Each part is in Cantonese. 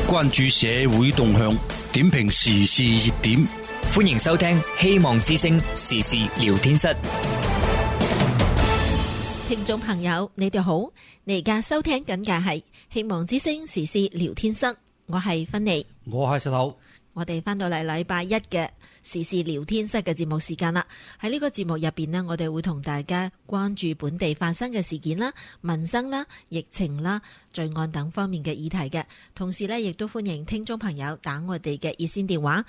關注社會動向，點評時事熱點。 歡迎收聽希望之聲時事聊天室。 聽眾朋友，你哋好，你而家收聽緊嘅係希望之聲時事聊天室，我係芬妮， 我係石頭。 我哋翻到嚟禮拜一嘅時事聊天室嘅節目時間啦。喺呢個節目入邊呢，我哋會同大家關注本地發生嘅事件啦、民生啦、疫情啦、罪案等方面嘅議題嘅。同時呢，亦都歡迎聽眾朋友打我哋嘅熱線電話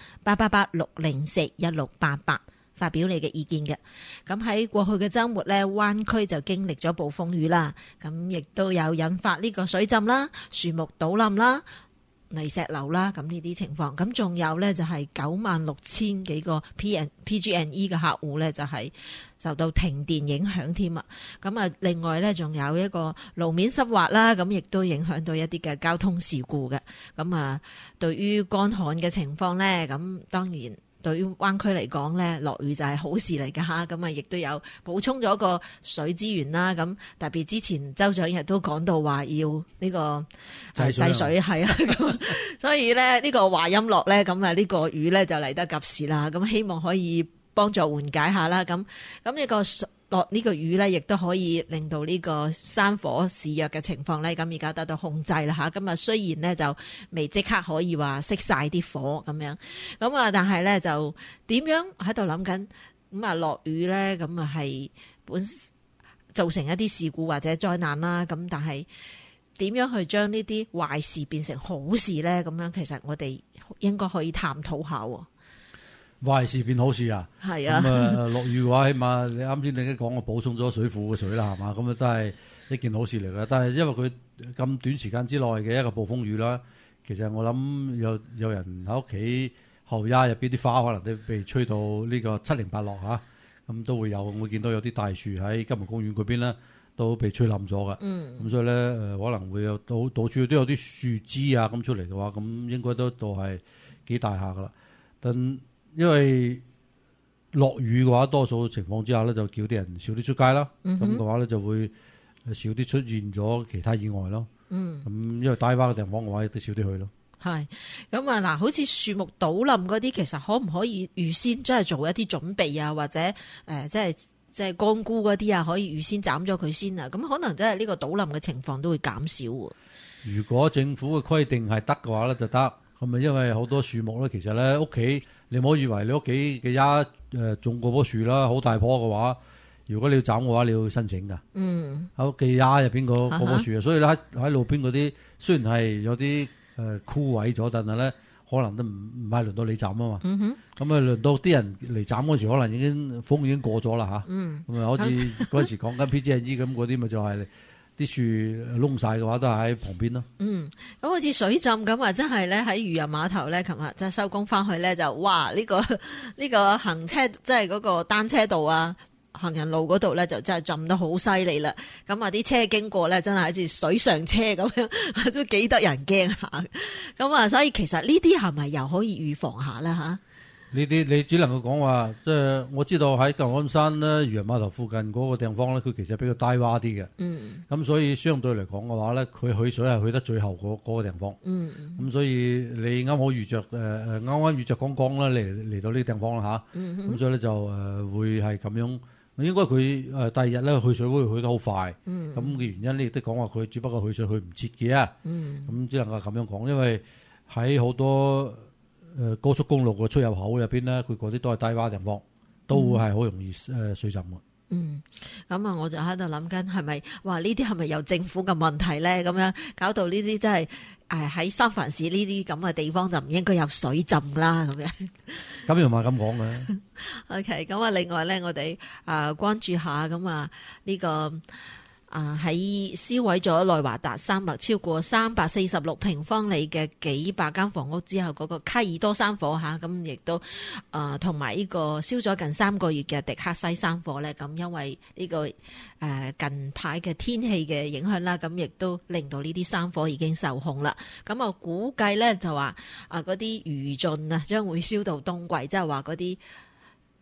888-604-1688發表你嘅意見嘅。咁喺過去嘅週末呢，灣區就經歷咗暴風雨啦，咁亦都有引發呢個水浸啦、樹木倒冧啦、泥石流啦，咁呢啲情況，咁仲有呢，就係96,000幾個 PG&E 嘅客戶呢，就係受到停電影響添啊！咁啊，另外呢，仲有一個路面濕滑啦，咁亦都影響到一啲嘅交通事故嘅。咁啊，對於乾旱嘅情況呢，咁當然對於灣區嚟講呢，落雨就係好事嚟㗎嚇，咁啊亦都有補充咗個水資源啦。咁特別之前州長亦都講到話要呢個制水係啊，咁所以呢，呢個話音落呢，咁啊呢個雨呢就嚟得及時啦。咁希望可以幫助緩解下啦。咁呢個落呢個雨呢，亦都可以令到呢個山火肆虐嘅情況呢，咁而家得到控制啦嚇。咁啊雖然呢，就未即刻可以話熄晒啲火咁樣，咁啊但係呢，就點樣喺度諗緊咁啊落雨呢，咁啊係本造成一啲事故或者災難啦。咁但係點樣去將呢啲壞事變成好事呢？咁樣其實我哋應該可以探討下喎。 壞事變好事啊！ 係啊， 咁啊落雨嘅話，起碼你啱先你都講我補充咗水庫嘅水啦，係嘛？咁啊真係一件好事嚟嘅。但係因為佢咁短時間之內嘅一個暴風雨啦，其實我諗有人喺屋企後丫入邊啲花可能都被吹到呢個七零八落嚇，咁都會有。我見到有啲大樹喺金門公園嗰邊咧都被吹冧咗嘅。咁所以咧可能會有到處都有啲樹枝啊咁出嚟嘅話，咁應該都係幾大下噶啦。但因為落雨嘅話，多數情況之下咧，就叫啲人少啲出街啦。咁嘅話咧，就會少啲出現咗其他意外咯。咁因為低洼嘅地方嘅話，亦都少啲去咯。係咁啊！嗱，好似樹木倒冧嗰啲，其實可唔可以預先真係做一啲準備啊？或者即係乾菇嗰啲啊，可以預先斬咗佢先啊？咁可能真係呢個倒冧嘅情況都會減少。 如果政府嘅規定係得嘅話咧，就得。咁啊，因為好多樹木咧，其實咧屋企你唔好以為你屋企嘅丫種嗰棵樹啦，好大棵嘅話，如果你要斬嘅話，你要申請噶。喺屋企丫入邊嗰棵樹啊，所以咧喺路邊嗰啲雖然係有啲枯萎咗，但係咧可能都唔係輪到你斬啊嘛。咁啊，輪到啲人嚟斬嗰時，可能風已經過咗啦嚇。咁啊，好似嗰陣時講緊 PG&E 咁嗰啲，咪就係啲樹窿晒嘅話，都係喺旁邊咯。咁好似水浸咁啊，真係咧喺漁人碼頭咧，琴日即係收工翻去咧，就哇呢個行車即係嗰個單車道啊，行人路嗰度咧就真係浸得好犀利啦。咁啊啲車經過咧，真係好似水上車咁樣，都幾得人驚下。咁啊，所以其實呢啲係咪又可以預防下咧嚇？ 呢啲你只能夠講話，即係我知道喺舊鞍山咧漁人碼頭附近嗰個地方咧，佢其實比較低洼啲嘅。咁所以相對嚟講嘅話咧，佢去水係去得最後嗰個地方。咁所以你啱好遇着啱遇着剛剛啦嚟到呢個地方啦嚇。咁所以咧就會係咁樣。應該佢第二日咧去水會去得好快。咁嘅原因咧亦都講話佢只不過去水去唔切嘅。咁只能夠咁樣講，因為喺好多高速公路嘅出入口入邊咧，佢嗰啲都係低洼地方，都會係好容易水浸嘅。 咁啊，我就喺度諗緊係咪話呢啲係咪由政府嘅問題咧？咁樣搞到呢啲真係喺三藩市呢啲咁嘅地方就唔應該有水浸啦咁樣。 咁又唔係咁講嘅。 OK， 咁啊，另外咧，我哋關注下咁啊呢個。喺燒毀咗內華達山脈超過346平方里嘅幾百間房屋之後，嗰個卡爾多山火嚇，咁亦都同埋呢個燒咗近3個月嘅迪克西山火咧，咁因為呢個近排嘅天氣嘅影響啦，咁亦都令到呢啲山火已經受控啦。咁啊估計咧就話嗰啲餘燼啊將會燒到冬季，即係話嗰啲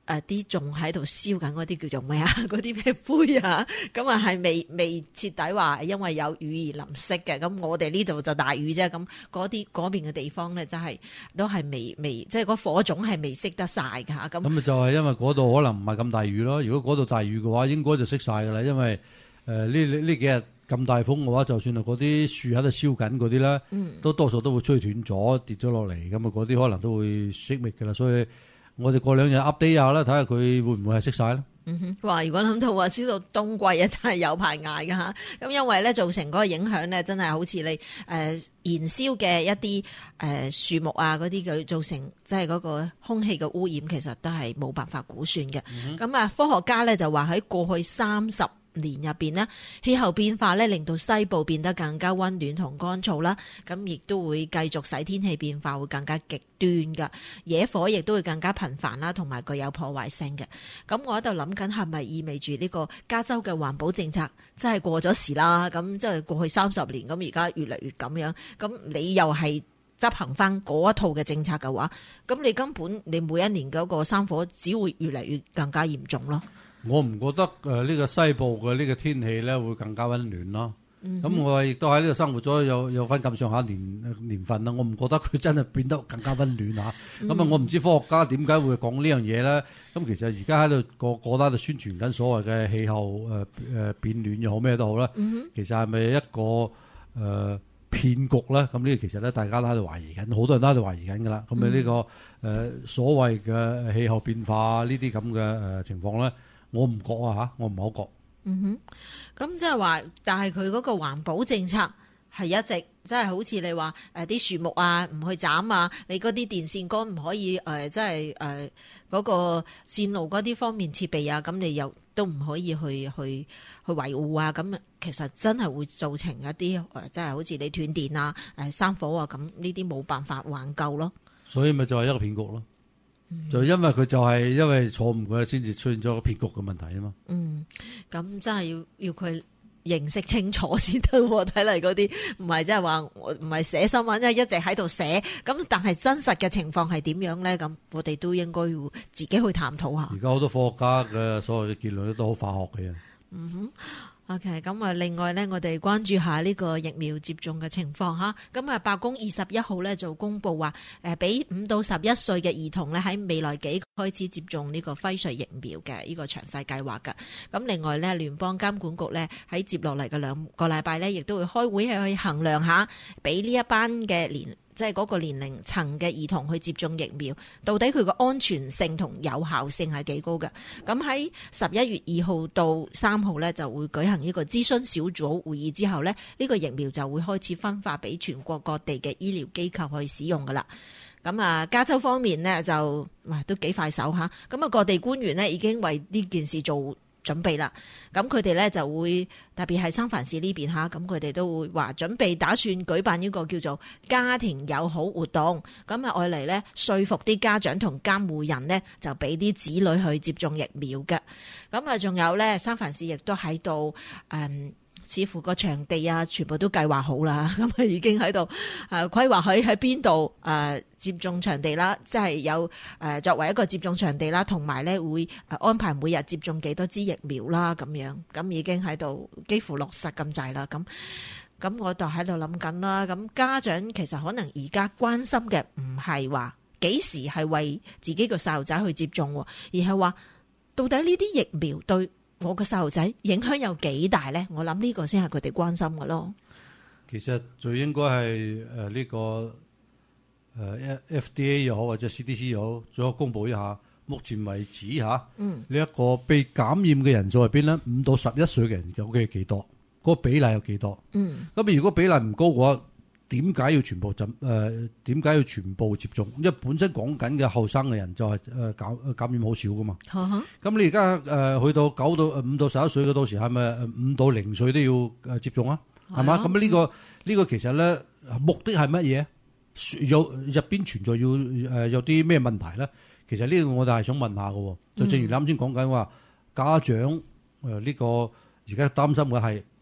啲仲喺度燒緊嗰啲叫做咩啊？嗰啲咩灰啊？咁啊係未徹底話因為有雨而淋熄嘅。咁我哋呢度就大雨啫。咁嗰邊嘅地方咧，真係都係未即係個火種係未熄得晒㗎嚇。咁咪就係因為嗰度可能唔係咁大雨咯。如果嗰度大雨嘅話，應該就熄晒㗎啦。因為呢幾日咁大風嘅話，就算係嗰啲樹喺度燒緊嗰啲咧，都多數都會吹斷咗跌咗落嚟，咁啊嗰啲可能都會熄滅㗎啦。所以我哋過兩日 update 下啦，睇下佢會唔會係熄晒咧。 話如果諗到話燒到冬季啊，真係有排捱㗎嚇。咁因為咧造成嗰個影響咧，真係好似你燃燒嘅一啲樹木啊嗰啲，佢造成即係嗰個空氣嘅污染，其實都係冇辦法估算嘅。咁啊，科學家咧就話喺過去30年入邊呢，氣候變化咧令到西部變得更加溫暖同乾燥啦，咁亦都會繼續使天氣變化會更加極端噶，野火亦都會更加頻繁啦，同埋具有破壞性嘅。咁我喺度諗緊係咪意味住呢個加州嘅環保政策真係過咗時啦？咁即係過去30年，咁而家越嚟越咁樣，咁你又係執行翻嗰一套嘅政策嘅話，咁你根本你每一年嗰個山火只會越嚟越更加嚴重咯。 我唔覺得呢個西部嘅呢個天氣咧會更加溫暖咯。咁我亦都喺呢度生活咗有翻咁上下年份啦，我唔覺得佢真係變得更加溫暖嚇。咁啊，我唔知科學家點解會講呢樣嘢咧。咁其實而家喺度個單度宣傳緊所謂嘅氣候變暖又好咩都好啦。其實係咪一個騙局咧？咁呢個其實咧大家都喺度懷疑緊，好多人都喺度懷疑緊㗎啦。咁啊呢個所謂嘅氣候變化呢啲咁嘅情況咧，我唔覺啊嚇，我唔係好覺。 咁即係話，但係佢嗰個環保政策係一直即係好似你話啲樹木啊唔去斬啊，你嗰啲電線桿唔可以即係嗰個線路嗰啲方面設備啊，咁你又都唔可以去維護啊，咁其實真係會造成一啲即係好似你斷電啊、山火啊咁呢啲冇辦法挽救咯。所以咪就係一個騙局咯。就因為佢就係因為錯誤佢先至出現咗個騙局嘅問題啊嘛。咁真係要佢認識清楚先得喎。睇嚟嗰啲唔係即係話唔係寫新聞，即係一直喺度寫。咁但係真實嘅情況係點樣咧？咁我哋都應該要自己去探討下。而家好多科學家嘅所謂嘅結論都好化學嘅。OK， 咁啊，另外咧，我哋關注下呢個疫苗接種嘅情況吓。咁啊，白宮21號咧就公布話，俾5到11歲嘅兒童咧喺未來幾個開始接種呢個輝瑞疫苗嘅呢個詳細計劃噶。咁另外咧，聯邦監管局咧喺接落嚟嘅2個禮拜咧，亦都會開會去衡量下，俾呢一班嘅即係嗰個年齡層嘅兒童去接種疫苗，到底佢個安全性同有效性係幾高嘅？咁喺11月2號到3號咧就會舉行呢個諮詢小組會議之後咧，呢個疫苗就會開始分發俾全國各地嘅醫療機構去使用噶啦。咁啊，加州方面呢，就都幾快手吓，咁啊各地官員呢已經為呢件事做準備啦，咁佢哋咧就會特別係三藩市呢邊吓，咁佢哋都會話準備打算舉辦呢個叫做家庭友好活動，咁啊愛嚟咧說服啲家長同監護人呢，就俾啲子女去接種疫苗嘅。咁啊仲有咧三藩市亦都喺度似乎個場地啊全部都計劃好啦，咁啊已經喺度規劃喺邊度接種場地啦，即係有作為一個接種場地啦，同埋咧會安排每日接種幾多支疫苗啦咁樣，咁已經喺度幾乎落實咁滯啦。咁我就喺度諗緊啦，咁家長其實可能而家關心嘅唔係話幾時係為自己個細路仔去接種，而係話到底呢啲疫苗對我個細路仔影響有幾大咧？我諗呢個先係佢哋關心嘅咯。其實最應該係呢個FDA 又好或者 CDC 又好，最好公佈一下目前為止嚇呢一個被感染嘅人數係邊咧？5到11歲嘅人究竟係幾多？嗰個比例有幾多？咁如果比例唔高嘅話，點解要全部點解要全部接種？因為本身講緊嘅後生嘅人就係感染好少噶嘛。咁你而家去到5到11歲嘅，到時係咪5到0歲都要接種啊？係嘛？咁呢個其實咧目的係乜嘢？入邊存在要有啲咩問題咧？其實呢個我哋係想問下嘅。就正如你啱先講緊話，家長呢個而家擔心嘅係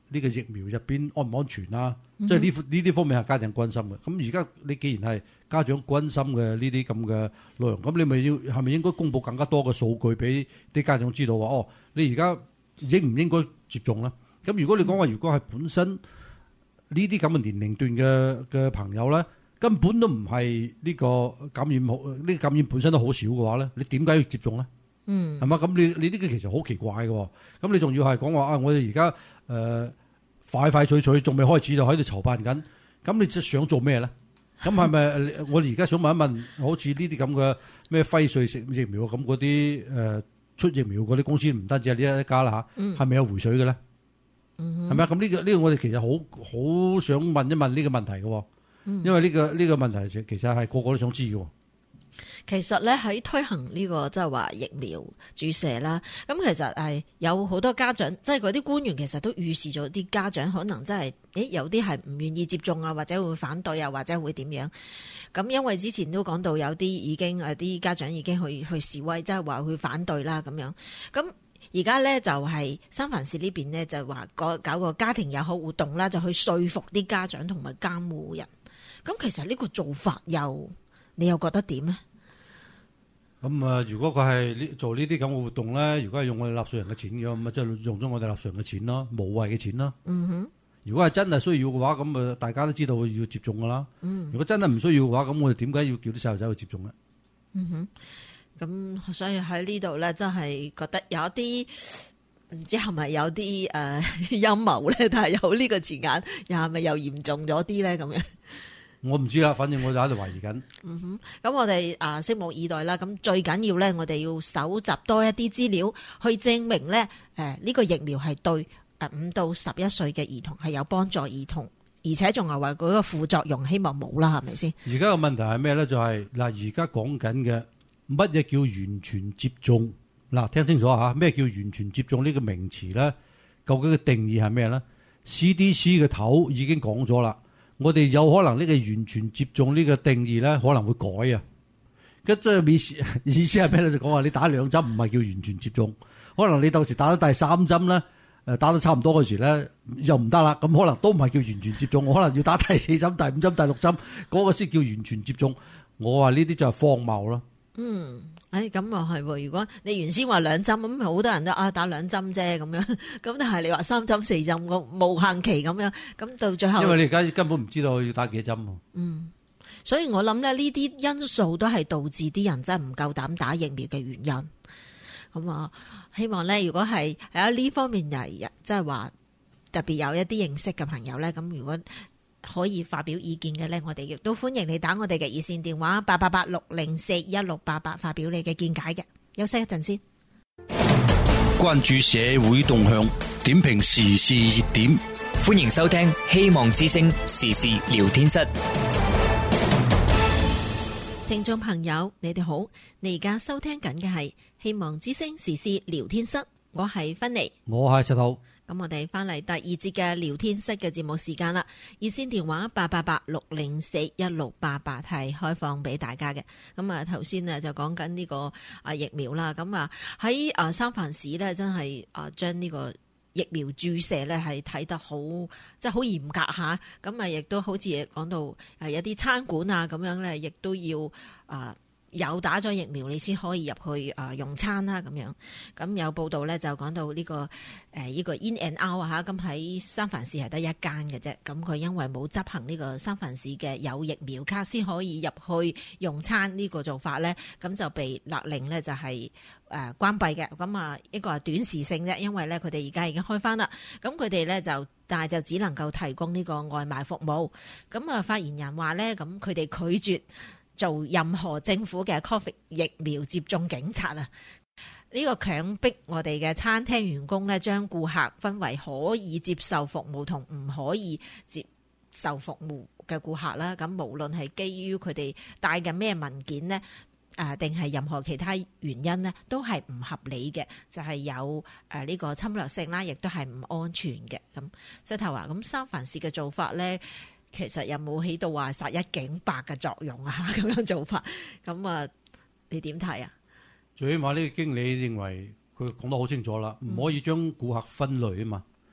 呢個疫苗入邊安唔安全啊？即係呢啲方面係家長關心嘅。咁而家你既然係家長關心嘅呢啲咁嘅內容，咁你咪係咪應該公佈更加多嘅數據俾啲家長知道話哦？你而家應唔應該接種咧？咁如果你講話，如果係本身呢啲咁嘅年齡段嘅朋友咧，根本都唔係呢個感染好，呢個感染本身都好少嘅話咧，你點解要接種咧？係嘛？咁你呢個其實好奇怪嘅。咁你仲要係講話啊？我哋而家快快脆脆仲未開始就喺度籌辦緊。咁你想做咩咧？咁係咪我哋而家想問一問，好似呢啲咁嘅咩輝瑞食疫苗咁嗰啲出疫苗嗰啲公司，唔單止係呢一家啦嚇，係咪有回水嘅咧？係咪啊？咁呢個我哋其實好想問一問呢個問題嘅，因為呢個問題其實係個個都想知嘅。 其實咧喺推行呢個即係話疫苗注射啦，咁其實係有好多家長，即係嗰啲官員其實都預示咗啲家長可能真係，有啲係唔願意接種啊，或者會反對啊，或者會點樣？咁因為之前都講到有啲已經啲家長已經去示威，即係話去反對啦咁樣。咁而家咧就係三藩市呢邊呢，就話搞個家庭友好活動啦，就去說服啲家長同埋監護人。咁其實呢個做法你又覺得點呢？ 咁如果佢係做呢啲咁嘅活動咧，如果係用我哋納稅人嘅錢嘅，咁即係用咗我哋納稅人嘅錢咯，無謂嘅錢咯。如果係真係需要嘅話，咁大家都知道要接種噶啦。如果真係唔需要嘅話，咁我哋點解要叫啲細路仔去接種咧？ 咁所以喺呢度咧，真係覺得有一啲唔知係咪有啲陰謀咧，但係有呢個字眼，又係咪又嚴重咗啲咧？咁樣。 我唔知啦，反正我就喺度懷疑緊。 咁我哋拭目以待啦。咁最緊要咧，我哋要搜集多一啲資料，去證明咧，呢個疫苗係對5到11歲嘅兒童係有幫助兒童，而且仲係話嗰個副作用希望冇啦，係咪先？ 而家個問題係咩咧？就係嗱，而家講緊嘅乜嘢叫完全接種？嗱，聽清楚吓，咩叫完全接種呢個名詞咧？究竟嘅定義係咩咧？CDC 嘅頭已經講咗啦。我哋有可能呢個完全接種呢個定義咧，可能會改啊。咁即係意思係咩咧？就講話你打2針唔係叫完全接種，可能你到時打咗第3針咧，打得差唔多嗰時咧又唔得啦。咁可能都唔係叫完全接種，我可能要打第4針、第5針、第6針嗰個先叫完全接種。我話呢啲就係荒謬咯。 咁又係喎。如果你原先話2針咁，好多人都打2針啫咁樣。咁但係你話3針、4針個無限期咁樣，咁到最後， 因為你而家根本唔知道要打幾針。 所以我諗咧呢啲因素都係導致啲人真係唔夠膽打疫苗嘅原因。咁希望咧，如果係喺呢方面即係話特別有一啲認識嘅朋友咧，咁如果可以發表意見嘅咧，我哋亦都歡迎你打我哋嘅熱線電話888-604-1688發表你嘅見解嘅。休息一陣先。 關注社會動向，點評時事熱點， 歡迎收聽希望之聲時事聊天室。 聽眾朋友，你哋好，你而家收聽緊嘅係希望之聲時事聊天室，我係芬妮， 我係石頭。 咁我哋翻嚟第2節嘅聊天室嘅節目時間啦，熱線電話888-604-1688係開放俾大家嘅。咁頭先就講緊呢個疫苗啦，咁喺三藩市咧真係將呢個疫苗注射咧係睇得好即係好嚴格下，咁亦都好似講到有啲餐館啊咁樣咧，亦都要有打咗疫苗你先可以入去用餐啦咁樣。咁有報道咧就講到呢個In and Out 嚇，咁喺三藩市係得一間嘅啫。咁佢因為冇執行呢個三藩市嘅有疫苗卡先可以入去用餐呢個做法咧，咁就被勒令咧就係關閉嘅。咁一個係短時性啫，因為咧佢哋而家已經開翻啦。咁佢哋咧但係就只能夠提供呢個外賣服務。咁發言人話咧，咁佢哋拒絕做任何政府嘅 COVID 疫苗接種警察啊！呢個強迫我哋嘅餐廳員工咧，將顧客分為可以接受服務同唔可以接受服務嘅顧客啦。咁無論係基於佢哋帶嘅咩文件呢，定係任何其他原因呢，都係唔合理嘅，就係有呢個侵略性啦，亦都係唔安全嘅。咁石頭話，咁三藩市嘅做法咧，其實有冇起到話殺一儆百嘅作用啊？咁樣做法，咁你點睇啊？ 最起碼呢個經理認為佢講得好清楚啦，唔可以將顧客分類啊嘛。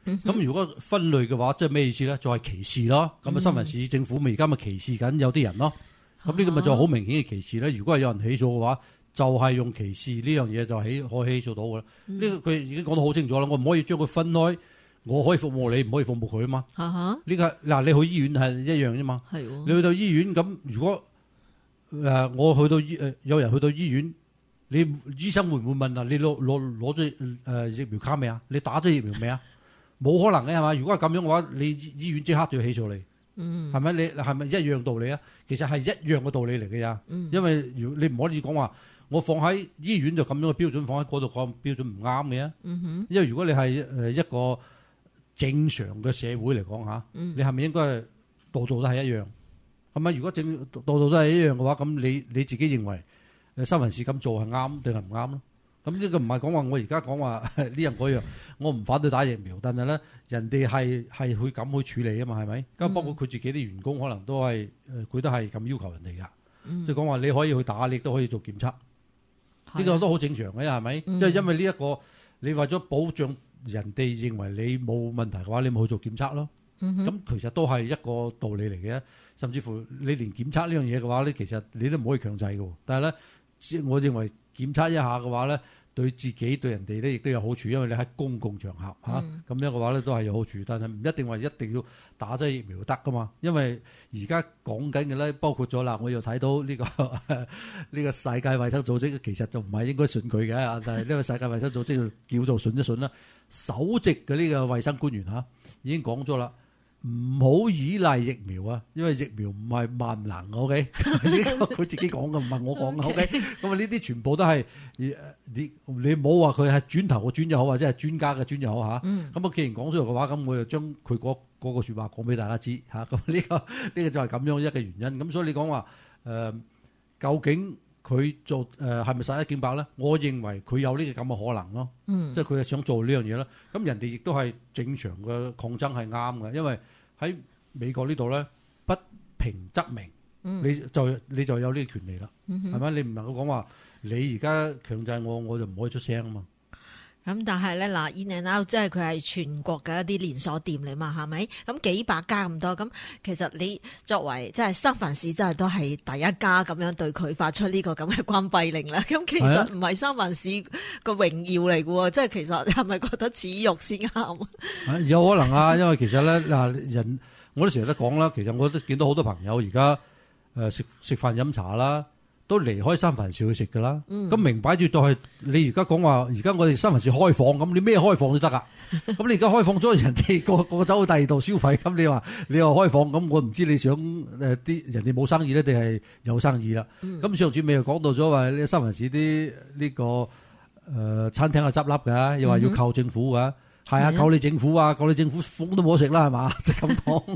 咁如果分類嘅話，即係咩意思咧？就係歧視咯。咁啊，新聞市政府咪而家咪歧視緊有啲人咯。咁呢個咪就好明顯嘅歧視咧。如果係有人起訴嘅話，就係用歧視呢樣嘢就可以起訴到嘅啦。呢個佢已經講得好清楚啦。我唔可以將佢分開，我可以服務你，唔可以服務佢啊嘛。呢個嗱，你去醫院係一樣啫嘛。係喎。你去到醫院咁，如果我去到有人去到醫院，你醫生會唔會問啊？你攞咗疫苗卡未啊？你打咗疫苗未啊？冇可能嘅係嘛？如果係咁樣嘅話，你醫院即刻就要起訴你。係咪？你係咪一樣道理啊？其實係一樣嘅道理嚟嘅呀。因為你唔可以講話我放喺醫院就咁樣嘅標準，放喺嗰度講標準唔啱嘅。因為如果你係一個正常嘅社會嚟講嚇，你係咪應該係度度都係一樣？係咪？如果度度都係一樣嘅話，咁你自己認為新聞市咁做係啱定係唔啱咯？咁呢個唔係講話我而家講話呢樣嗰樣，我唔反對打疫苗，但係咧人哋係去咁去處理啊嘛，係咪？咁包括佢自己啲員工可能都係佢都係咁要求人哋噶，即係講話你可以去打，你都可以做檢測，呢個都好正常嘅，係咪？即係因為呢一個你為咗保障人哋認為你冇問題嘅話，你咪去做檢測咯。咁其實都係一個道理嚟嘅，甚至乎你連檢測呢樣嘢嘅話咧，其實你都唔可以強制嘅。但係咧，我認為檢測一下嘅話咧，對自己對人哋咧亦都有好處，因為你喺公共場合嚇咁樣嘅話咧都係有好處。但係唔一定話一定要打咗疫苗得噶嘛，因為而家講緊嘅咧包括咗啦，我又睇到呢個世界衛生組織其實就唔係應該信佢嘅，但係呢個世界衛生組織叫做信一信啦。首席嘅呢個衛生官員嚇已經講咗啦。唔好依賴疫苗啊，因為疫苗唔係萬能 ，OK？ 佢自己講嘅，唔係我講嘅 ，OK？ 咁啊，呢啲全部都係你唔好話佢係磚頭嘅磚又好，或者係專家嘅專又好嚇。咁啊，既然講出嚟嘅話，咁我就將佢嗰個説話講俾大家知嚇。咁呢個就係咁樣一個原因。咁所以你講話究竟佢做係咪殺一儆百咧？我認為佢有呢個咁嘅可能咯。即係佢係想做呢樣嘢啦。咁人哋亦都係正常嘅抗爭係啱嘅，因為喺美國呢度咧，不平則鳴，你就有呢個權利啦，係咪？你唔能夠講話你而家強制我就唔可以出聲啊嘛。 咁但係咧嗱 ，In and Out 即係佢係全國嘅一啲連鎖店嚟嘛，係咪？咁幾百家咁多，咁其實你作為即係三藩市真係都係第一家咁樣對佢發出呢個咁嘅關閉令啦。咁其實唔係三藩市個榮耀嚟嘅喎，即係其實係咪覺得恥辱先啱？ 有可能啊，因為其實咧嗱我都成日都講啦，其實我都見到好多朋友而家食飯飲茶啦。都離開三藩市去食噶啦，咁明擺住就係你而家講話，而家我哋三藩市開放，咁你咩開放都得噶。咁你而家開放咗，人哋個走去第二度消費，咁你話開放，咁我唔知你想啲人哋冇生意咧，定係有生意啦。咁上次咪又講到咗話呢三藩市啲呢個餐廳係執笠㗎，又話要靠政府㗎，係啊，靠你政府啊，靠你政府風都冇得食啦，係嘛？即係咁講。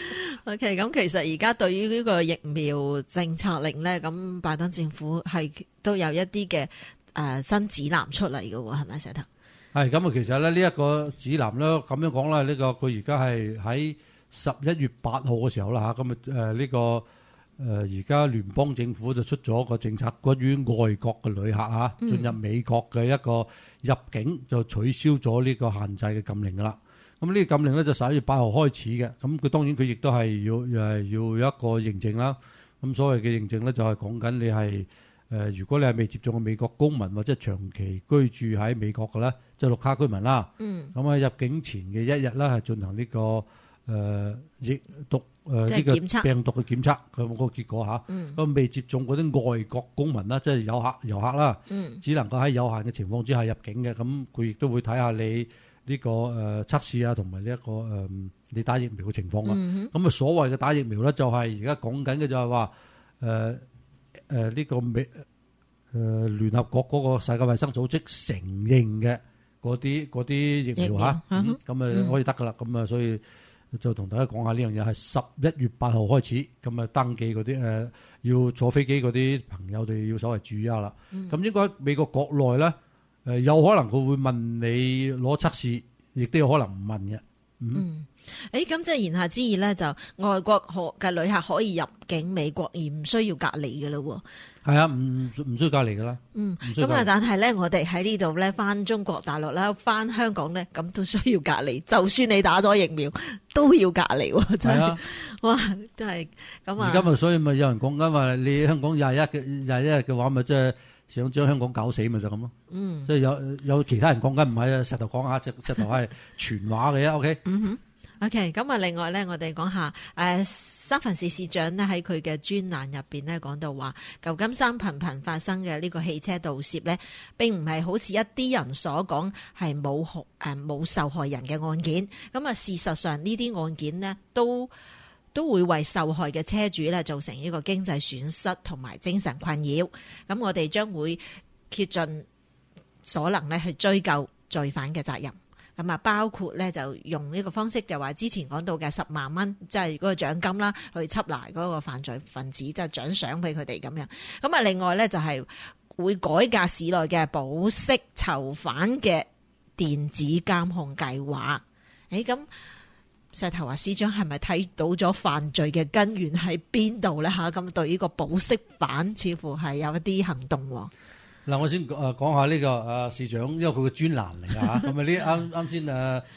OK， 咁其實而家對於呢個疫苗政策令咧，咁拜登政府係都有一啲嘅新指南出嚟嘅喎，係咪石頭？ 係咁啊，其實咧呢一個指南咧咁樣講啦，呢個佢而家係喺11月8號嘅時候啦嚇，咁呢個而家聯邦政府就出咗個政策，關於外國嘅旅客嚇進入美國嘅一個入境就取消咗呢個限制嘅禁令噶啦。咁呢個禁令咧就11月8號開始嘅，咁佢當然佢亦都係要有一個認證啦。咁所謂嘅認證咧就係講緊你係如果你係未接種嘅美國公民或者長期居住喺美國嘅咧，即係綠卡居民啦。咁喺入境前嘅1日咧係進行呢個疫毒呢個病毒嘅檢測，佢有個結果嚇。咁未接種嗰啲外國公民啦，即係遊客啦，只能夠喺有限嘅情況之下入境嘅。咁佢亦都會睇下你呢個測試啊，同埋呢一個你打疫苗嘅情況啊。咁所謂嘅打疫苗咧，就係而家講緊嘅就係話呢個聯合國嗰個世界衛生組織承認嘅嗰啲疫苗嚇，咁可以得噶啦。咁所以就同大家講下呢樣嘢係11月8號開始，咁登記嗰啲要坐飛機嗰啲朋友哋要稍微注意一下啦。咁應該喺美國國內咧。有可能佢會問你攞測試，亦都有可能唔問嘅。 咁即係言下之意咧，就外國嘅旅客可以入境美國而唔需要隔離嘅咯。 係啊，唔需要隔離噶啦。 咁啊，但係咧，我哋喺呢度咧，翻中國大陸啦，翻香港咧，咁都需要隔離。就算你打咗疫苗，都要隔離喎，真係。哇，真係咁啊！ 而家咪所以咪有人講緊話，你香港21日嘅話，咪即係想將香港搞死咪就咁咯。即係有其他人講緊唔係啊，石頭講下，石頭係傳話嘅啫。OK。 OK， 咁啊，另外咧，我哋講下三藩市市長呢喺佢嘅專欄入邊呢講到話，舊金山頻頻發生嘅呢個汽車盜竊呢，並唔係好似一啲人所講係冇受害人嘅案件。咁啊，事實上呢啲案件呢，都會為受害嘅車主呢造成呢個經濟損失同埋精神困擾。咁我哋將會竭盡所能呢去追究罪犯嘅責任。咁啊，包括咧就用呢個方式，就話之前講到嘅10萬蚊，即係嗰個獎金啦，去緝拿嗰個犯罪分子，即係獎賞俾佢哋咁樣。咁啊，另外咧就係會改革市內嘅保釋囚犯嘅電子監控計劃。咁石頭話市長係咪睇到咗犯罪嘅根源喺邊度咧？嚇，咁對呢個保釋犯似乎係有一啲行動。 嗱，我先講下呢個市長，因為佢嘅專欄嚟㗎嚇。咁啊呢啱先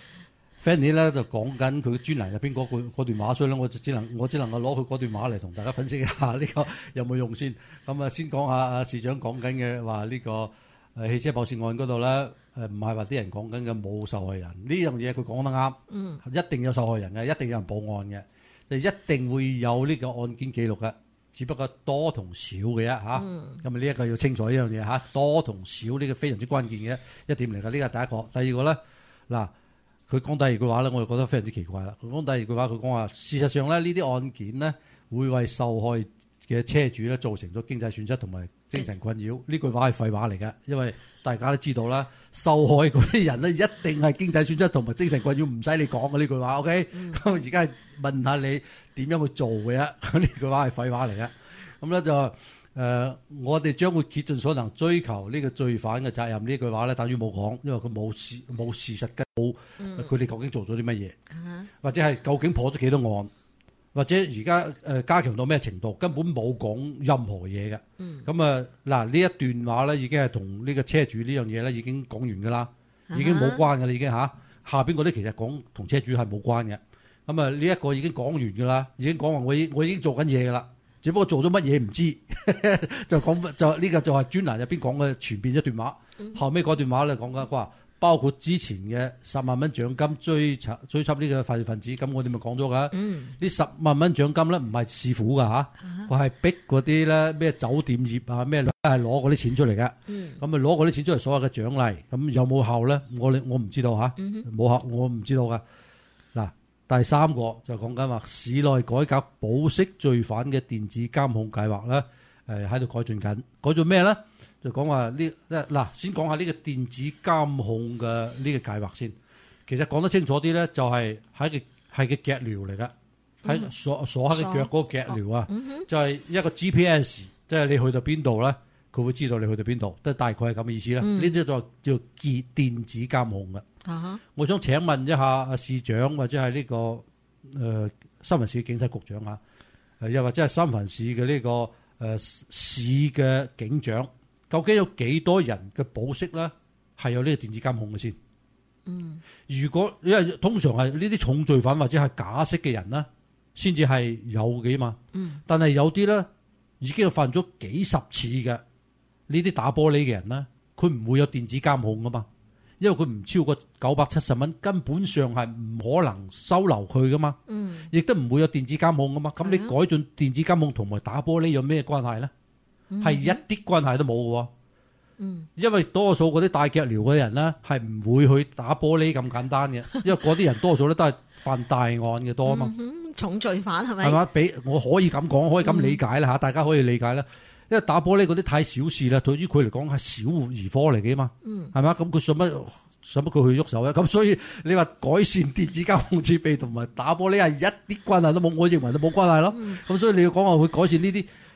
Fanny 咧就講緊佢嘅專欄入邊嗰段話，所以咧我只能夠攞佢嗰段話嚟同大家分析一下呢個有冇用先。咁啊先講下市長講緊嘅話呢個汽車爆竊案嗰度咧，唔係話啲人講緊嘅冇受害人呢樣嘢，佢講得啱。一定有受害人嘅，一定有人報案嘅，就一定會有呢個案件記錄嘅。只不過多同少嘅啫嚇，咁啊呢一個要清楚呢樣嘢嚇，多同少呢個非常之關鍵嘅一點嚟㗎。呢個係第一個，第二個咧，嗱佢講第二句話咧，我就覺得非常之奇怪啦。佢講第二句話，佢講話事實上咧呢啲案件呢會為受害嘅車主咧造成咗經濟損失同埋精神困擾。呢句話係廢話嚟嘅，因為大家都知道啦，受害嗰啲人咧一定係經濟損失同埋精神困擾，唔使你講嘅呢句話。OK，咁而家係問下你點樣去做嘅啫？呢句話係廢話嚟嘅。咁咧就我哋將會竭盡所能追求呢個罪犯嘅責任。呢句話咧等於冇講，因為佢冇事實根，冇佢哋究竟做咗啲乜嘢，或者係究竟破咗幾多案。或者而家加強到咩程度，根本冇講任何嘢嘅。咁嗱呢一段話咧，已經係同呢個車主呢樣嘢咧已經講完㗎啦，已經冇關㗎啦，已經下邊嗰啲其實講同車主係冇關嘅。咁呢一個已經講完㗎啦，已經講話我已經做緊嘢㗎啦，只不過做咗乜嘢唔知，就呢個就係專欄入邊講嘅前邊一段話。後尾嗰段話咧講緊話，包括之前嘅10萬蚊獎金追緝呢個犯罪分子，咁我哋咪講咗㗎。呢10萬蚊獎金咧唔係市府㗎嚇，佢係逼嗰啲咧咩酒店業啊咩係攞嗰啲錢出嚟嘅。咁咪攞嗰啲錢出嚟所有嘅獎勵，咁有冇效咧？我唔知道嚇，冇效我唔知道㗎。嗱，第三個就講緊話市內改革保釋罪犯嘅電子監控計劃咧，喺度改進緊，改進咩咧？就講話先講下呢個電子監控嘅呢個計劃先。其實講得清楚啲咧，就係係個腳鐐嚟㗎，喺鎖喺個腳嗰個腳鐐啊，就係一個 GPS，即係你去到邊度咧，佢會知道你去到邊度，都大概係咁嘅意思啦。呢啲就叫電子監控嘅。我想請問一下市長或者係呢個三藩市警察局長啊，又或者係三藩市嘅呢個市嘅警長。究竟有幾多人嘅保釋咧係有呢個電子監控嘅先？如果因為通常係呢啲重罪犯或者係假釋嘅人咧，先至係有嘅嘛。但係有啲咧已經犯咗幾十次嘅呢啲打玻璃嘅人咧，佢唔會有電子監控噶嘛，因為佢唔超過970蚊，根本上係唔可能收留佢噶嘛。亦都唔會有電子監控噶嘛。咁你改進電子監控同埋打玻璃有咩關係咧？係一啲關係都冇嘅。因為多數嗰啲戴腳鐐嘅人咧，係唔會去打玻璃咁簡單嘅，因為嗰啲人多數咧都係犯大案嘅多啊嘛。 重罪犯係咪？ 係嘛？俾我可以咁講，可以咁理解啦嚇，大家可以理解啦。因為打玻璃嗰啲太小事啦，對於佢嚟講係小兒科嚟嘅嘛。係嘛？咁佢使乜佢去喐手咧？咁所以你話改善電子監控設備同埋打玻璃係一啲關係都冇，我認為都冇關係咯。咁所以你要講話會改善呢啲。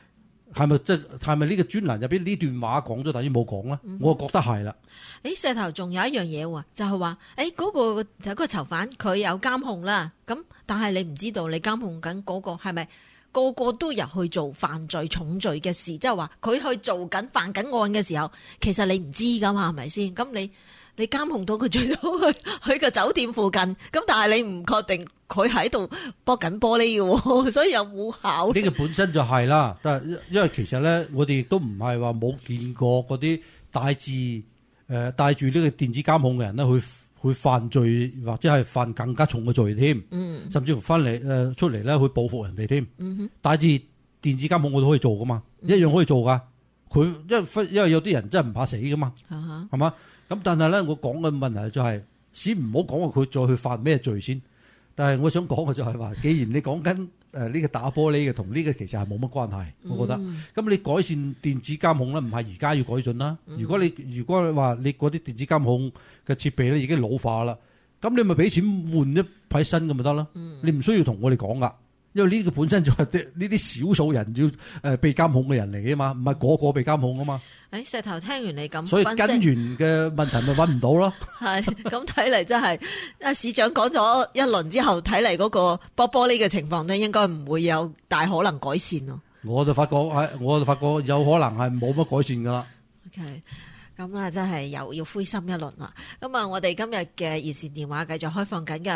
係咪即係咪呢個專欄入邊呢段話講咗，等於冇講咧？我覺得係啦。 石頭仲有一樣嘢喎，就係話嗰個囚犯佢有監控啦，咁但係你唔知道你監控緊嗰個係咪個個都入去做犯罪重罪嘅事，即係話佢去做緊犯緊案嘅時候，其實你唔知噶嘛，係咪先？咁你監控到佢最多去個酒店附近，咁但係你唔確定佢喺度剝緊玻璃嘅，所以有冇效？呢個本身就係啦，但係因為其實咧，我哋亦都唔係話冇見過嗰啲帶住呢個電子監控嘅人咧去犯罪或者係犯更加重嘅罪添，甚至乎翻嚟出嚟咧去報復人哋添。帶住電子監控我都可以做噶嘛，一樣可以做噶。佢因為有啲人真係唔怕死噶嘛，係嘛？咁但係咧，我講嘅問題就係先唔好講話佢再去犯咩罪先。但係我想講嘅就係話，既然你講緊呢個打玻璃嘅，同呢個其實係冇乜關係，我覺得。咁你改善電子監控咧，唔係而家要改進啦。如果你話你嗰啲電子監控嘅設備咧已經老化啦，咁你咪俾錢換一批新嘅咪得咯。你唔需要同我哋講噶。因為呢個本身就係呢啲少數人要被監控嘅人嚟嘅嘛，唔係個個被監控啊嘛。 石頭聽完你咁， 所以根源嘅問題咪揾唔到咯。 係咁睇嚟，真係市長講咗一輪之後，睇嚟嗰個剝玻璃嘅情況咧，應該唔會有大可能改善咯。 我就發覺有可能係冇乜改善噶啦。 OK。咁啦，真係又要灰心一輪啦。咁啊，我哋今日嘅熱線電話繼續開放緊嘅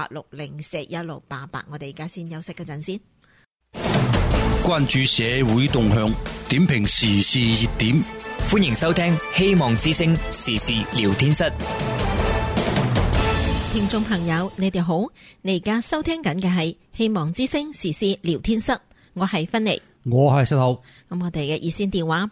88860416888，我哋而家先休息嗰陣先。 關注社會動向，點評時事熱點， 歡迎收聽希望之聲時事聊天室。 聽眾朋友，你哋好，你而家收聽緊嘅係希望之聲時事聊天室，我係芬妮。 我係石頭， 咁我哋嘅熱線電話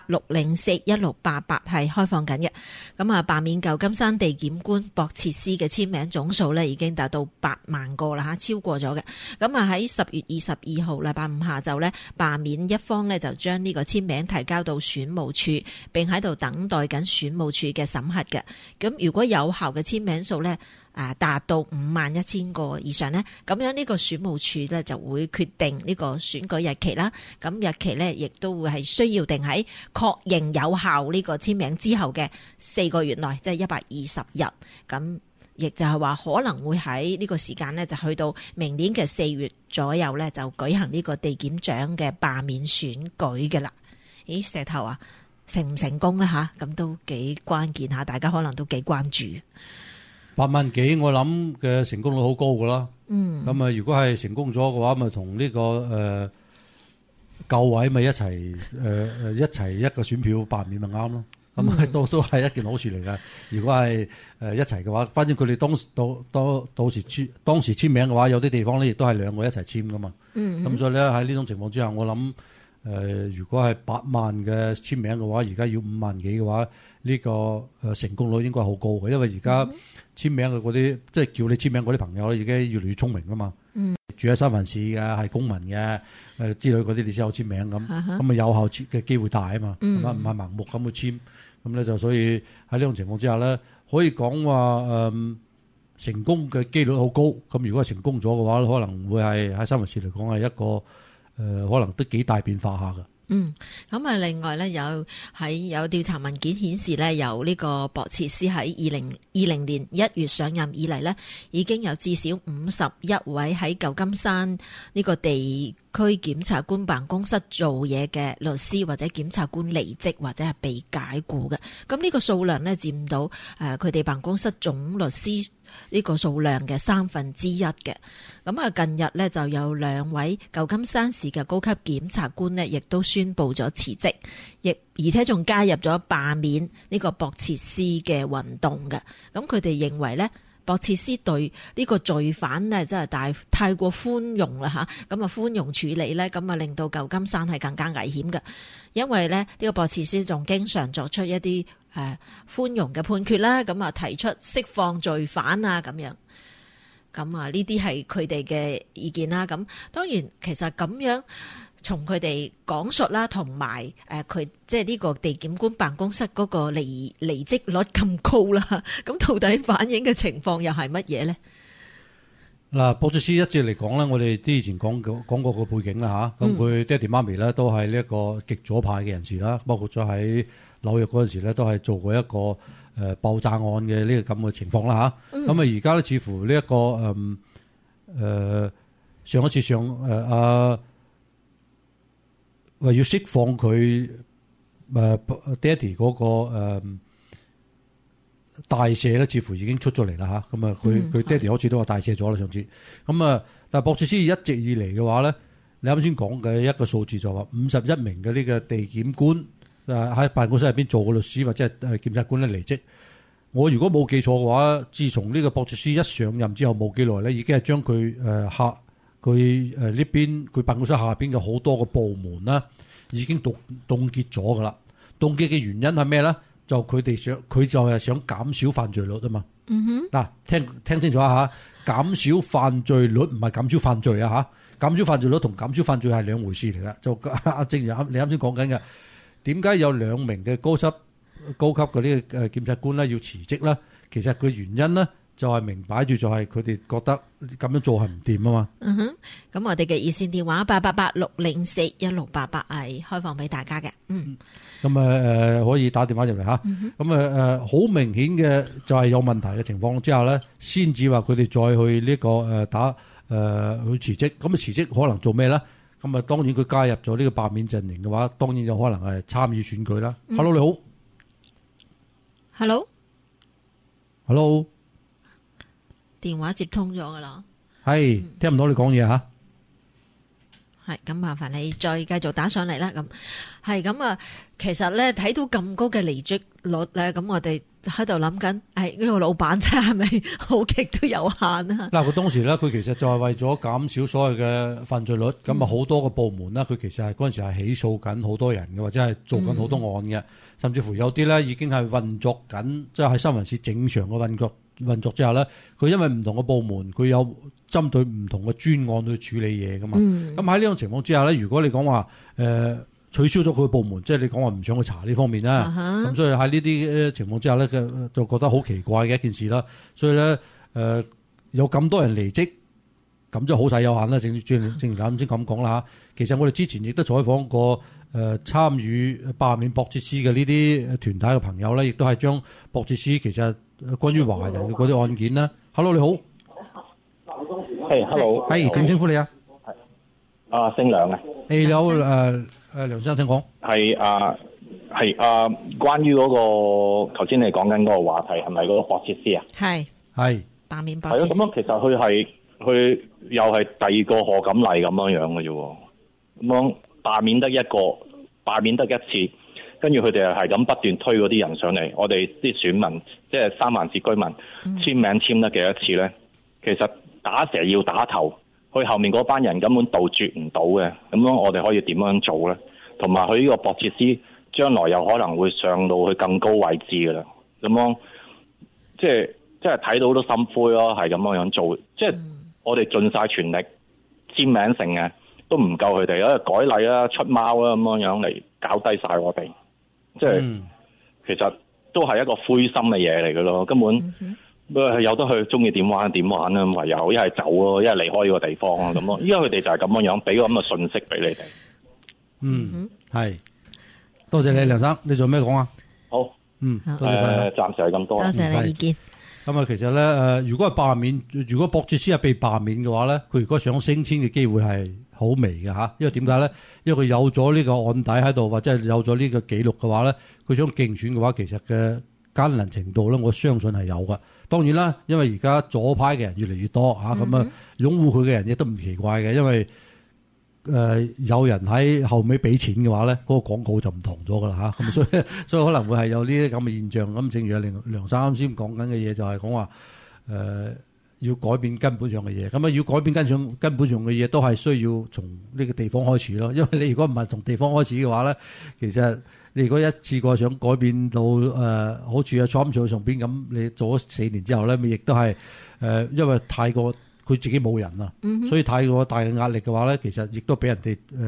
88860416888係開放緊嘅。咁啊，罷免舊金山地檢官博切斯嘅簽名總數呢已經達到8萬個啦，超過咗嘅。咁啊喺10月22號禮拜五下晝呢，罷免一方呢就將呢個簽名提交到選務處，並喺度等待緊選務處嘅審核嘅。咁如果有效嘅簽名數呢達到51000個以上呢，咁樣呢個選務處呢就會決定呢個選舉日期啦。咁日期呢亦都會係需要定喺確認有效呢個簽名之後嘅4個月內，即係120日。咁亦就係話可能會喺呢個時間呢，就去到明年嘅4月左右呢，就舉行呢個地檢長嘅罷免選舉嘅啦。咦，石頭啊，成唔成功呢？吓？咁都幾關鍵吓，大家可能都幾關注。 8萬幾，我諗嘅成功率好高噶啦。咁啊，如果係成功咗嘅話，咪同呢個舊委咪一齊一個選票罷免咪啱咯。咁都係一件好事嚟㗎。如果係一齊嘅話，反正佢哋當時簽名嘅話，有啲地方咧亦都係兩個一齊簽噶嘛。咁所以咧喺呢種情況之下，我諗如果係8萬嘅簽名嘅話，而家要5萬幾嘅話，呢個成功率應該好高嘅，因為而家簽名嘅嗰啲，即係叫你簽名嗰啲朋友咧，已經越嚟越聰明啦嘛。住喺三藩市嘅，係公民嘅，之類嗰啲，你先有簽名咁，咁啊有效嘅機會大啊嘛，唔係盲目咁去簽，咁咧就所以喺呢種情況之下咧，可以講話成功嘅機率好高。咁如果係成功咗嘅話，可能會係喺三藩市嚟講係一個可能都幾大變化下㗎。 咁啊，另外咧有調查文件顯示咧，由呢個博切斯喺2020年1月上任以嚟咧，已經有至少51位喺舊金山呢個地區檢察官辦公室做嘢嘅律師或者檢察官離職或者係被解僱嘅。咁呢個數量咧佔到佢哋辦公室總律師呢個數量嘅1/3嘅。咁啊，近日呢就有2位舊金山市嘅高級檢察官呢，亦都宣布咗辭職，而且仲加入咗罷免呢個博切斯嘅運動嘅。咁佢哋認為呢，博切斯對呢個罪犯呢真係太過寬容啦吓，咁啊寬容處理呢，咁啊令到舊金山係更加危險嘅，因為呢個博切斯仲經常作出一啲寬容嘅判決啦，咁啊提出釋放罪犯啊咁樣。咁啊，呢啲係佢哋嘅意見啦。咁當然，其實咁樣從佢哋講述啦，同埋佢即係呢個地檢官辦公室嗰個離職率咁高啦。咁到底反映嘅情況又係乜嘢咧？ 嗱，博切斯一直嚟講咧，我哋啲以前講過個背景啦嚇，咁佢爹哋媽咪咧都係呢一個極左派嘅人士啦，包括咗喺紐約嗰陣時咧都係做過一個爆炸案嘅呢個咁嘅情況啦嚇。咁啊而家咧似乎呢一個上一次話要釋放佢爹哋嗰個大赦咧，似乎已經出咗嚟啦嚇。咁啊，佢爹哋好似都話大赦咗啦上次。咁啊，但係博切斯一直以嚟嘅話咧，你啱先講嘅一個數字就話51名嘅呢個地檢官喺辦公室入邊做嘅律師或者係檢察官咧離職。我如果冇記錯嘅話，自從呢個博切斯一上任之後冇幾耐咧，已經係將佢呢邊佢辦公室下邊嘅好多個部門啦，已經凍結咗噶啦。凍結嘅原因係咩咧？就佢就係想減少犯罪率啊嘛。嗱，聽清楚啊嚇，減少犯罪率唔係減少犯罪啊嚇，減少犯罪率同減少犯罪係兩回事嚟嘅。就正如你啱先講緊嘅，點解有2名嘅高級嘅呢個檢察官咧要辭職咧？其實佢原因咧就係明擺住就係佢哋覺得咁樣做係唔掂啊嘛。 咁我哋嘅熱線電話888-604-1688係開放俾大家嘅。 咁可以打電話入嚟嚇。咁好明顯嘅就係有問題嘅情況之下咧，先至話佢哋再去呢個去辭職。咁辭職可能做咩咧？咁啊當然佢加入咗呢個罷免陣營嘅話，當然有可能係參與選舉啦。Hello 你好。Hello。 電話接通咗噶啦。 係聽唔到你講嘢嚇。 係咁，麻煩你再繼續打上嚟啦。咁係咁啊，其實咧睇到咁高嘅離職率咧，咁我哋喺度諗緊，呢個老闆真係咪好極都有限啊？嗱， 佢當時咧，佢其實就係為咗減少所謂嘅犯罪率，咁啊好多個部門咧，佢其實係嗰陣時係起訴緊好多人嘅，或者係做緊好多案嘅，甚至乎有啲咧已經係運作緊，即係喺新聞市正常嘅運作之下咧，佢因為唔同嘅部門，佢有針對唔同嘅專案去處理嘢噶嘛。咁喺呢種情況之下咧，如果你講話取消咗佢嘅部門，即係你講話唔想去查呢方面啦。咁所以喺呢啲情況之下咧，就覺得好奇怪嘅一件事啦。所以咧有咁多人離職，咁就好細有限啦。正如你啱先咁講啦嚇。其實我哋之前亦都採訪過參與罷免博切斯嘅呢啲團體嘅朋友咧，亦都係將博切斯其實關於華人嘅嗰啲案件啦。Hello 你好， 係 Hello， 係點稱呼你啊？ 係姓梁啊。 你好梁生請講。 係關於嗰個頭先你講緊嗰個話題係咪嗰個博切斯啊？ 係罷免博切斯。 係咯，咁樣其實佢又係第二個賀錦麗咁樣嘅啫喎。咁樣罷免得一個，罷免得一次，跟住佢哋係咁不斷推嗰啲人上嚟，我哋啲選民即係3萬字居民簽名簽得幾多次咧？其實打蛇要打頭，佢後面嗰班人根本杜絕唔到嘅。咁樣我哋可以點樣做咧？同埋佢呢個博切斯將來有可能會上到去更高位置㗎啦。咁樣即係睇到都心灰咯，係咁樣做。即係我哋盡晒全力簽名成嘅。都唔夠佢哋，因為改例啦、出貓啦咁樣嚟搞低晒我哋，即係其實都係一個灰心嘅嘢嚟嘅咯。根本有得去中意點玩點玩啦，唯有一係走咯，一係離開呢個地方咯咁咯。依家佢哋就係咁樣俾個咁嘅信息俾你哋。 係多謝你梁生，你仲有咩講啊？ 好， 多謝晒。 暫時係咁多。 多謝你意見。 咁啊，其實咧如果係罷免，如果博切斯係被罷免嘅話咧，佢如果想升遷嘅機會係好微嘅嚇，因為點解咧？因為佢有咗呢個案底喺度，或者係有咗呢個記錄嘅話咧，佢想競選嘅話，其實嘅艱難程度咧，我相信係有嘅。當然啦，因為而家左派嘅人越嚟越多嚇，咁啊擁護佢嘅人亦都唔奇怪嘅，因為有人喺後尾俾錢嘅話咧，嗰個廣告就唔同咗噶啦嚇，咁所以可能會係有呢啲咁嘅現象。咁正如梁生啱先講緊嘅嘢，就係講話要改變根本上嘅嘢。咁啊，要改變根本上嘅嘢，都係需要從呢個地方開始咯。因為你如果唔係從地方開始嘅話咧，其實你如果一次過想改變到好似阿 Trump 上邊咁，你做咗4年之後咧，咪亦都係因為太過佢自己冇人啊，所以太過大嘅壓力嘅話咧，其實亦都俾人哋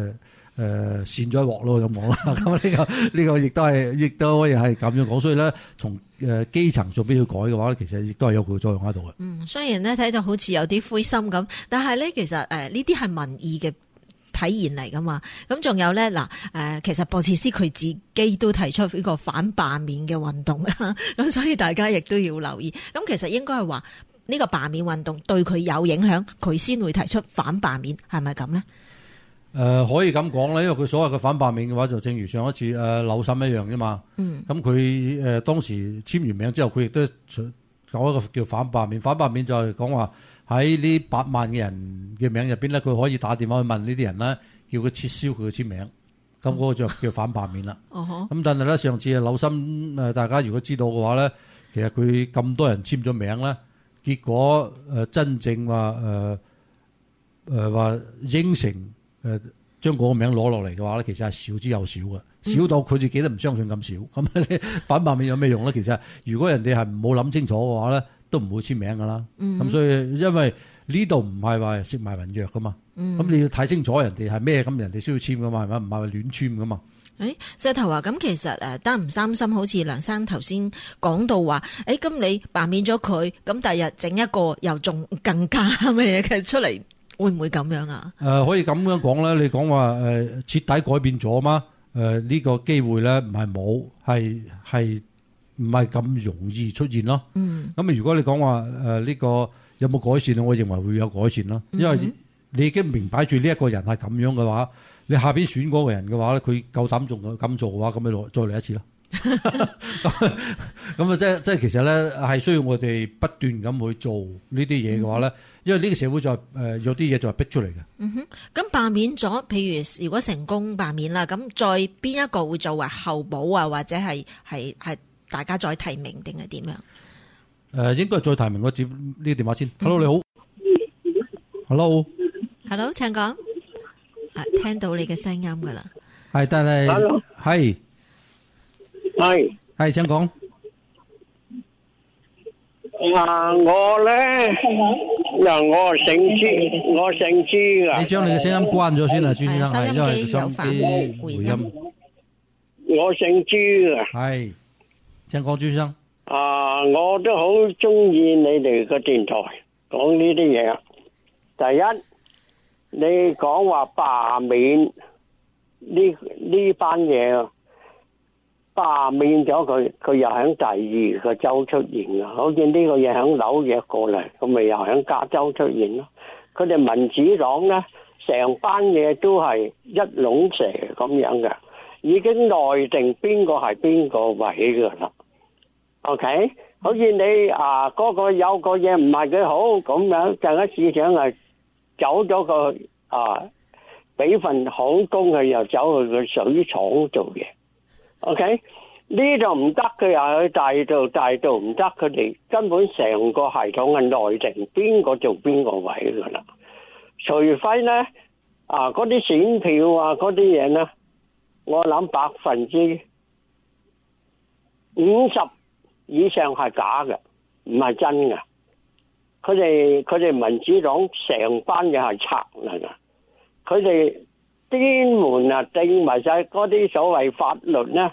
扇咗一鑊咯咁講啦。咁呢個亦都可以係咁樣講。所以咧，從基層做邊要改嘅話咧，其實亦都係有佢嘅作用喺度嘅。 雖然咧睇就好似有啲灰心咁，但係咧其實呢啲係民意嘅體現嚟噶嘛。咁仲有咧其實博茨斯佢自己都提出呢個反罷免嘅運動啊，咁所以大家亦都要留意。咁其實應該係話呢個罷免運動對佢有影響，佢先會提出反罷免，係咪咁呢？ 可以咁講啦，因為佢所謂嘅反罷免嘅話，就正如上一次柳森一樣啫嘛。咁佢當時簽完名之後，佢亦都搞一個叫反罷免。反罷免就係講話喺呢8萬嘅人嘅名入邊咧，佢可以打電話去問呢啲人咧，叫佢撤銷佢嘅簽名。咁嗰個就叫反罷免啦。咁但係咧，上次柳森大家如果知道嘅話咧，其實佢咁多人簽咗名咧，結果真正話話應承將嗰個名攞落嚟嘅話咧，其實係少之又少嘅，少到佢自己都唔相信咁少。咁反罷免有咩用咧？其實如果人哋係冇諗清楚嘅話咧，都唔會簽名噶啦。咁所以因為呢度唔係話食埋雲藥噶嘛，咁你要睇清楚人哋係咩，咁人哋需要簽噶嘛，係咪？唔係話亂簽噶嘛。 石頭話咁其實擔唔擔心？好似梁生頭先講到話，咁你罷免咗佢，咁第日整一個又仲更加咩嘢嘅出嚟？會唔會咁樣啊？ 可以咁樣講咧。你講話徹底改變咗嗎？呢個機會咧唔係冇，係唔係咁容易出現咯？咁如果你講話呢個有冇改善，我認為會有改善咯。因為你已經明擺住呢一個人係咁樣嘅話，你下邊選嗰個人嘅話咧，佢夠膽仲咁做嘅話，咁你再嚟一次咯。咁即係其實咧係需要我哋不斷咁去做呢啲嘢嘅話咧，因為呢個社會就有啲嘢就係逼出嚟嘅。 咁罷免咗，譬如如果成功罷免啦，咁再邊一個會作為候補啊，或者係大家再提名定係點樣？ 應該再提名。我接呢個電話先。Hello， 你好。Hello， 請講。聽到你嘅聲音噶啦。 係，但係係。係，請講。 我咧，我姓朱噶。 你將你嘅聲音關咗先啦，朱先生，係因為收音機回音。 我姓朱噶。 係，請講，朱先生。 我都好中意你哋個電台講呢啲嘢。第一，你講話罷免呢班嘢。罷免咗佢又喺第二個州出現啊！好似呢個嘢喺紐約過嚟，咁咪又喺加州出現咯。佢哋民主黨咧，成班嘢都係一籠蛇咁樣嘅，已經內定邊個係邊個位噶啦。OK， 好似你嗰個有個嘢唔係幾好咁樣，陣間市長係走咗個俾份好工，佢又走去個水廠做嘢。OK， 呢度唔得，佢又去大度唔得，佢哋根本成個系統係內定邊個做邊個位噶啦。除非咧嗰啲選票嗰啲嘢咧，我諗50%以上係假嘅，唔係真嘅。佢哋民主黨成班嘢係賊嚟噶，佢哋專門定埋晒嗰啲所謂法律咧，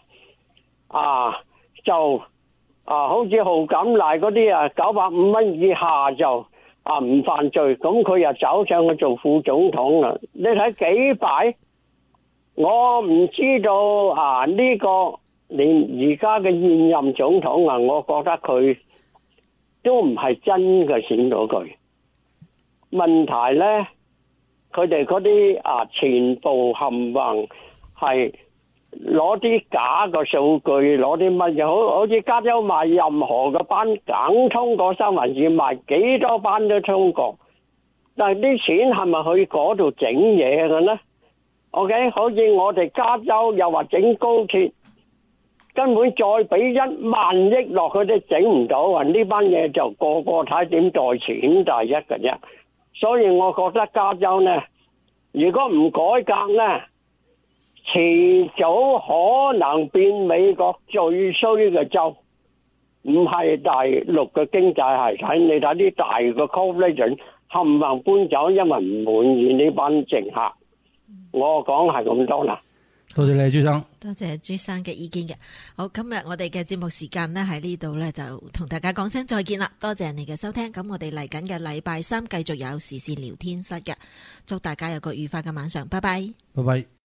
就好似豪錦麗嗰啲950蚊以下就唔犯罪，咁佢又走上去做副總統啦。你睇幾擺？我唔知道呢個連而家嘅現任總統我覺得佢都唔係真嘅選到佢。問題咧，佢哋嗰啲全部冚唪係攞啲假嘅數據，攞啲乜嘢？好似加州賣任何嘅班梗通過三藩市賣幾多班都通過，但係啲錢係咪去嗰度整嘢嘅呢？ OK， 好似我哋加州又話整高鐵，根本再俾1萬億落去都整唔到啊！呢班嘢就個個睇點袋錢第一嘅啫。所以我覺得加州呢，如果唔改革呢，遲早可能變美國最衰嘅州。唔係大陸嘅經濟系統，你睇啲大嘅 corporation 冚唪唥搬走，因為唔滿意呢班政客。 我講係咁多啦。 多謝你朱生， 多謝朱生嘅意見嘅。好，今日我哋嘅節目時間呢喺呢度呢，就同大家講聲再見啦。多謝你嘅收聽，咁我哋嚟緊嘅禮拜三繼續有時事聊天室嘅，祝大家有個愉快嘅晚上，拜拜。 拜拜。